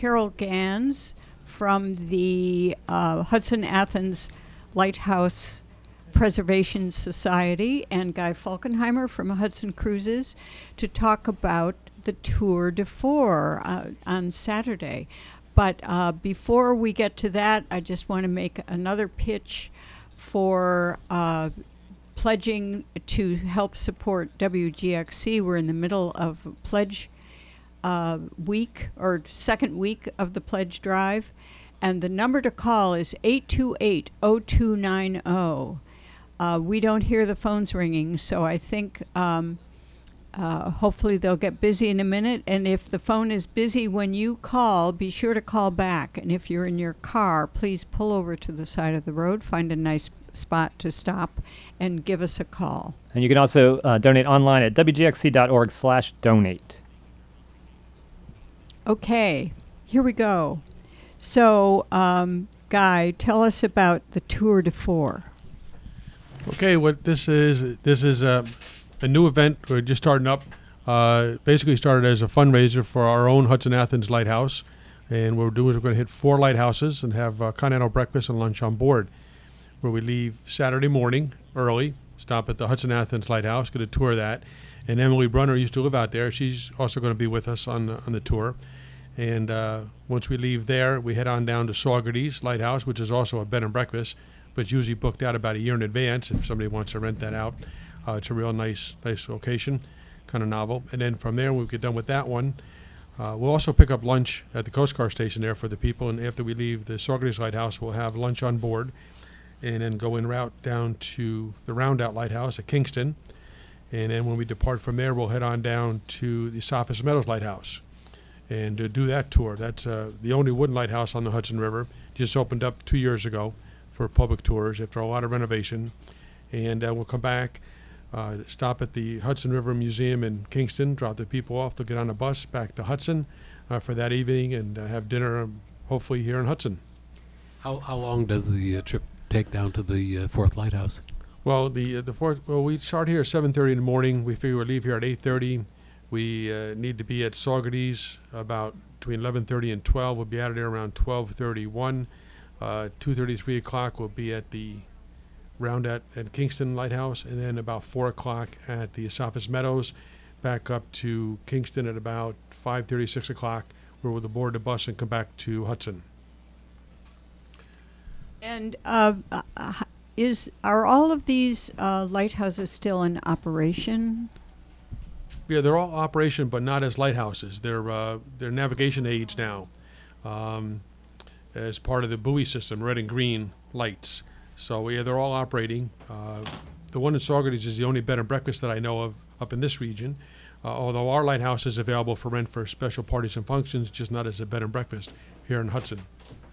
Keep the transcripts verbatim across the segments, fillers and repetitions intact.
Carol Gans from the uh, Hudson Athens Lighthouse Preservation Society and Guy Falkenheimer from Hudson Cruises to talk about the Tour de Four uh, on Saturday. But uh, before we get to that, I just want to make another pitch for uh, pledging to help support W G X C. We're in the middle of pledge uh, week, or second week of the pledge drive. And the number to call is eight two eight, oh two nine oh. Uh, we don't hear the phones ringing, so I think um, uh, hopefully they'll get busy in a minute. And if the phone is busy when you call, be sure to call back. And if you're in your car, please pull over to the side of the road, find a nice spot to stop, and give us a call. And you can also uh, donate online at w g x c dot org slash donate. Okay, here we go. So, um, Guy, tell us about the Tour de Four. Okay, what this is, this is a, a new event. We're just starting up. Uh, basically started as a fundraiser for our own Hudson Athens Lighthouse. And what we're doing is we're going to hit four lighthouses and have uh, continental breakfast and lunch on board, where we leave Saturday morning early, stop at the Hudson Athens Lighthouse, get a tour of that. And Emily Brunner used to live out there. She's also going to be with us on the, on the tour. And uh, once we leave there, we head on down to Saugerties Lighthouse, which is also a bed and breakfast, but it's usually booked out about a year in advance if somebody wants to rent that out. Uh, it's a real nice, nice location, kind of novel. And then from there, when we get done with that one, uh, we'll also pick up lunch at the Coast Guard station there for the people. And after we leave the Saugerties Lighthouse, we'll have lunch on board, and then go en route down to the Roundout Lighthouse at Kingston. And then when we depart from there, we'll head on down to the Sophos Meadows Lighthouse and to do that tour. That's uh, the only wooden lighthouse on the Hudson River. Just opened up two years ago for public tours after a lot of renovation. And uh, we'll come back, uh, stop at the Hudson River Museum in Kingston, drop the people off, they'll get on a bus back to Hudson uh, for that evening, and uh, have dinner um, hopefully here in Hudson. How how long does the uh, trip take down to the uh, fourth lighthouse? Well, the uh, the fourth. Well, we start here at seven thirty in the morning. We figure we'll leave here at eight thirty. We uh, need to be at Saugerties about between eleven thirty and twelve. We'll be out of there around twelve thirty-one. Uh, two thirty, three o'clock. We'll be at the Roundout at Kingston Lighthouse, and then about four o'clock at the Sophos Meadows. Back up to Kingston at about five thirty, six o'clock, where we'll board the bus and come back to Hudson. And uh, uh, is are all of these uh, lighthouses still in operation? Yeah, they're all operation, but not as lighthouses. They're uh, they're navigation aids now, um, as part of the buoy system, red and green lights. So yeah, they're all operating. Uh, the one in Saugerties is the only bed and breakfast that I know of up in this region. Uh, although our lighthouse is available for rent for special parties and functions, just not as a bed and breakfast here in Hudson.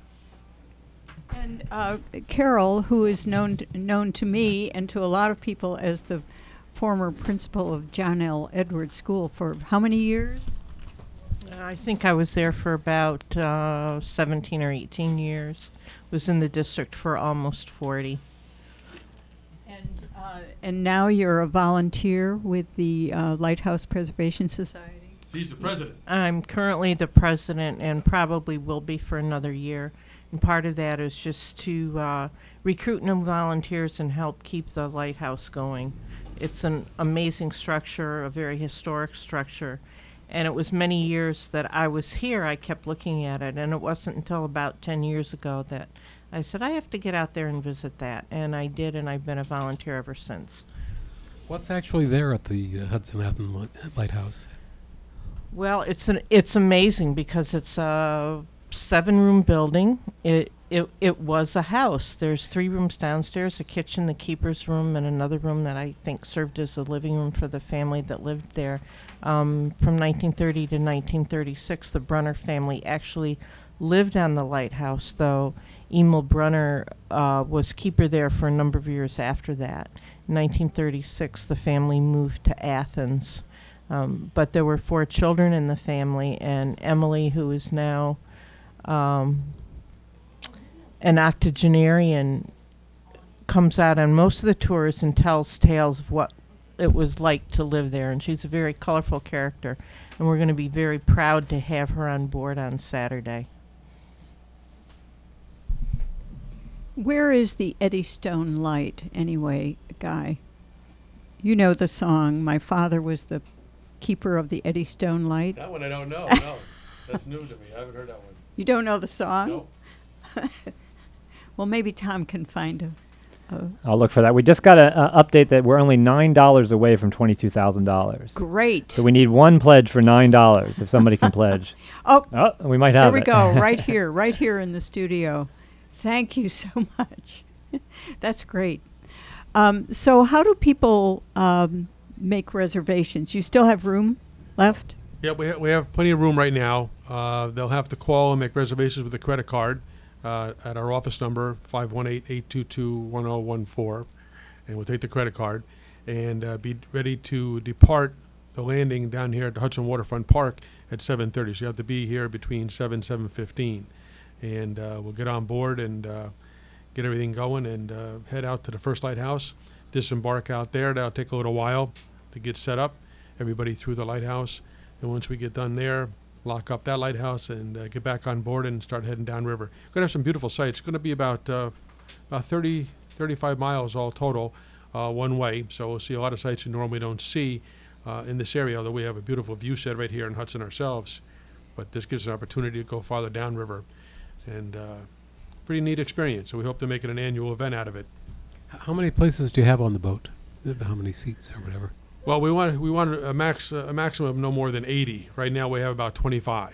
And uh, Carol, who is known to, known to me and to a lot of people as the former principal of John L. Edwards School for how many years? I think I was there for about uh, seventeen or eighteen years. Was in the district for almost forty. And uh, and now you're a volunteer with the uh, Lighthouse Preservation Society? He's the president. I'm currently the president and probably will be for another year. And part of that is just to uh, recruit new volunteers and help keep the lighthouse going. It's an amazing structure, a very historic structure. And it was many years that I was here, I kept looking at it. And it wasn't until about ten years ago that I said, I have to get out there and visit that. And I did, and I've been a volunteer ever since. What's actually there at the uh, Hudson Athens Light- Lighthouse? Well, it's an it's amazing because it's a seven-room building. It it it was a house. There's three rooms downstairs, a kitchen, the keeper's room, and another room that I think served as a living room for the family that lived there. Um, from nineteen thirty to nineteen thirty-six, the Brunner family actually lived on the lighthouse, though Emil Brunner uh, was keeper there for a number of years after that. In nineteen thirty-six, the family moved to Athens. Um, but there were four children in the family, and Emily, who is now um, an octogenarian, comes out on most of the tours and tells tales of what it was like to live there. And she's a very colorful character, and we're going to be very proud to have her on board on Saturday. Where is the Eddystone Light, anyway, Guy? You know the song, My Father Was the Keeper of the Eddystone Light. That one I don't know. No, that's new to me. I haven't heard that one. You don't know the song? No. Well, maybe Tom can find a, a I'll look for that. We just got an update that we're only nine dollars away from twenty-two thousand dollars. great. So we need one pledge for nine dollars if somebody can pledge. Oh, Oh, we might there have we it. go, right here, right here in the studio. Thank you so much. That's great. Um, so how do people um, make reservations? You still have room left? Yeah, we, ha- we have plenty of room right now. Uh, they'll have to call and make reservations with a credit card uh, at our office number, five one eight, eight two two, one zero one four, and we'll take the credit card and uh, be ready to depart the landing down here at the Hudson Waterfront Park at seven thirty. So you have to be here between seven and seven fifteen. And uh, we'll get on board and uh, get everything going and uh, head out to the first lighthouse, disembark out there. That'll take a little while to get set up, everybody through the lighthouse. And once we get done there, lock up that lighthouse and uh, get back on board and start heading downriver. We're going to have some beautiful sights. It's going to be about, uh, about thirty, thirty-five miles all total, uh, one way. So we'll see a lot of sights you normally don't see uh, in this area, although we have a beautiful view set right here in Hudson ourselves. But this gives us an opportunity to go farther downriver. And uh, pretty neat experience. So we hope to make it an annual event out of it. H- How many places do you have on the boat? Uh, How many seats or whatever? Well, we want we want a max uh, a maximum of no more than eighty. Right now we have about twenty-five.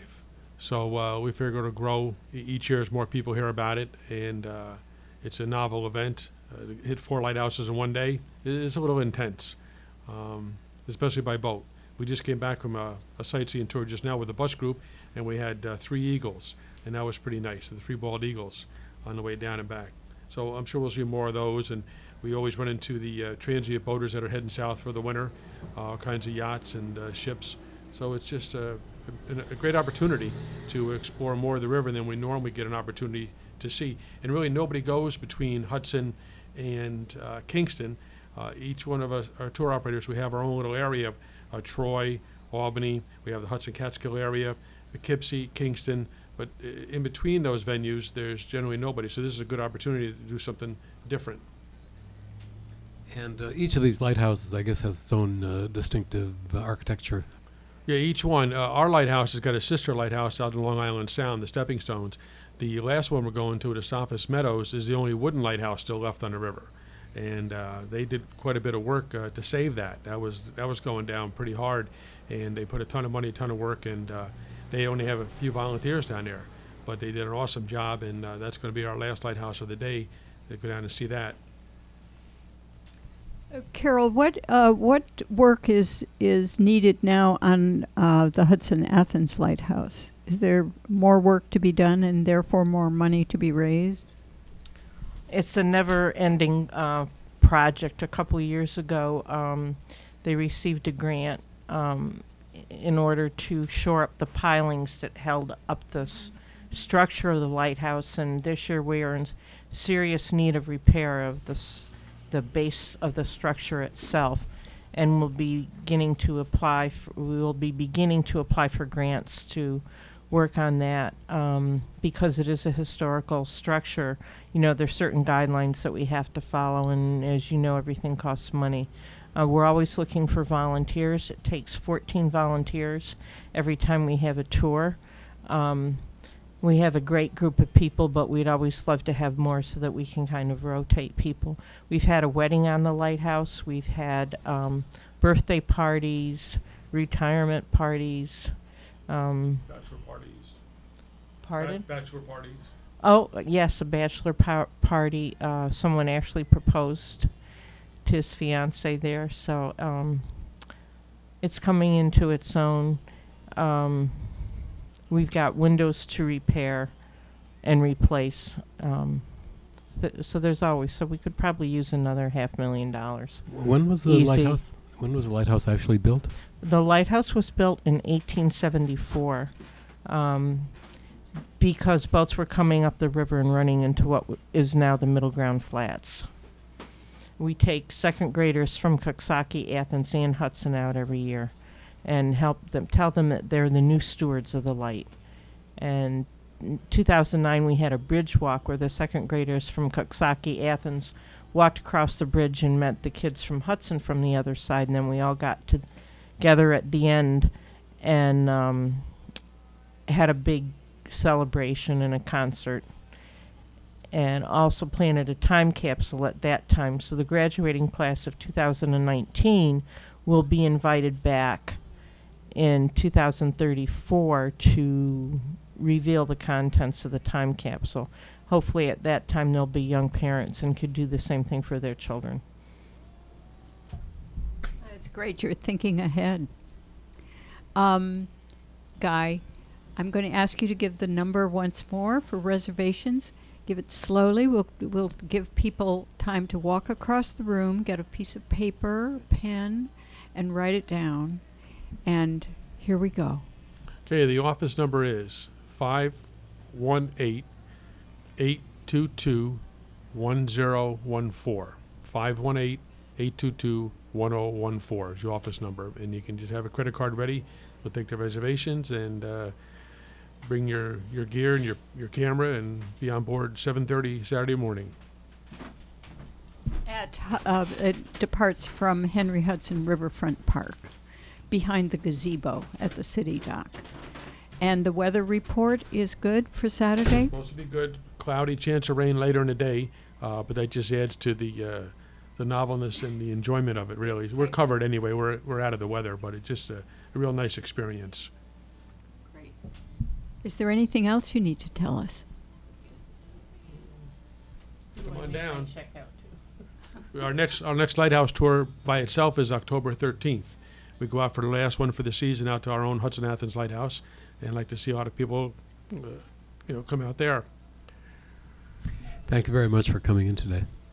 So uh, we figure to grow e- each year as more people hear about it, and uh, it's a novel event. Uh, to hit four lighthouses in one day is a little intense, um, especially by boat. We just came back from a, a sightseeing tour just now with the bus group, and we had uh, three eagles, and that was pretty nice. The three bald eagles on the way down and back. So I'm sure we'll see more of those, and we always run into the uh, transient boaters that are heading south for the winter, uh, all kinds of yachts and uh, ships. So it's just a, a, a great opportunity to explore more of the river than we normally get an opportunity to see. And really nobody goes between Hudson and uh, Kingston. Uh, each one of us, our tour operators, we have our own little area, uh, Troy, Albany, we have the Hudson Catskill area, Poughkeepsie, Kingston, but uh, in between those venues, there's generally nobody. So this is a good opportunity to do something different. And uh, each of these lighthouses, I guess, has its own uh, distinctive uh, architecture. Yeah, each one. Uh, our lighthouse has got a sister lighthouse out in Long Island Sound, the Stepping Stones. The last one we're going to, the Sophos Meadows, is the only wooden lighthouse still left on the river. And uh, they did quite a bit of work uh, to save that. That was that was going down pretty hard, and they put a ton of money, a ton of work, and uh, they only have a few volunteers down there. But they did an awesome job, and uh, that's going to be our last lighthouse of the day. To go down and see that. Uh, Carol, what uh, what work is is needed now on uh, the Hudson Athens Lighthouse? Is there more work to be done and therefore more money to be raised? It's a never-ending uh, project. A couple of years ago, um, they received a grant um, i- in order to shore up the pilings that held up this structure of the lighthouse. And this year, we are in s- serious need of repair of this, the base of the structure itself, and we'll be beginning to apply. For, we will be beginning to apply for grants to work on that um, because it is a historical structure. You know, there's certain guidelines that we have to follow, and as you know, everything costs money. Uh, we're always looking for volunteers. It takes fourteen volunteers every time we have a tour. Um, we have a great group of people, but we'd always love to have more so that we can kind of rotate people. We've had a wedding on the lighthouse. We've had um, birthday parties, retirement parties. Um, Bachelor parties. pardon? Bachelor parties. Oh, uh, yes, a bachelor par- party. Uh, someone actually proposed to his fiance there, so um, it's coming into its own. Um, we've got windows to repair and replace. Um, so, so there's always, so we could probably use another half million dollars. When was the Easy. lighthouse? When was the lighthouse actually built? The lighthouse was built in eighteen seventy-four um, because boats were coming up the river and running into what w- is now the Middle Ground Flats. We take second graders from Coxsackie, Athens, and Hudson out every year and help them, tell them that they're the new stewards of the light. And in two thousand nine, we had a bridge walk where the second graders from Coxsackie, Athens, walked across the bridge and met the kids from Hudson from the other side, and then we all got to together at the end and um, had a big celebration and a concert, and also planted a time capsule at that time. So the graduating class of two thousand nineteen will be invited back in two thousand thirty-four to reveal the contents of the time capsule. Hopefully at that time there'll be young parents and could do the same thing for their children. That's great. You're thinking ahead. Um, Guy, I'm going to ask you to give the number once more for reservations. Give it slowly. We'll we'll give people time to walk across the room, get a piece of paper, pen, and write it down. And here we go. Okay, the office number is five one eight, eight two two, one zero one four. five one eight, eight two two, one zero one four is your office number. And you can just have a credit card ready. We'll take the reservations and uh, bring your, your gear and your, your camera and be on board seven thirty Saturday morning. At Hu- uh, it departs from Henry Hudson Riverfront Park, behind the gazebo at the city dock. And the weather report is good for Saturday? Supposed to be good. Cloudy, chance of rain later in the day, uh, but that just adds to the uh, the novelness and the enjoyment of it. Really, we're covered anyway. We're we're out of the weather, but it's just a, a real nice experience. Great. Is there anything else you need to tell us? Come on down. Our next our next lighthouse tour by itself is October thirteenth. We go out for the last one for the season out to our own Hudson Athens Lighthouse, and like to see a lot of people, uh, you know, come out there. Thank you very much for coming in today.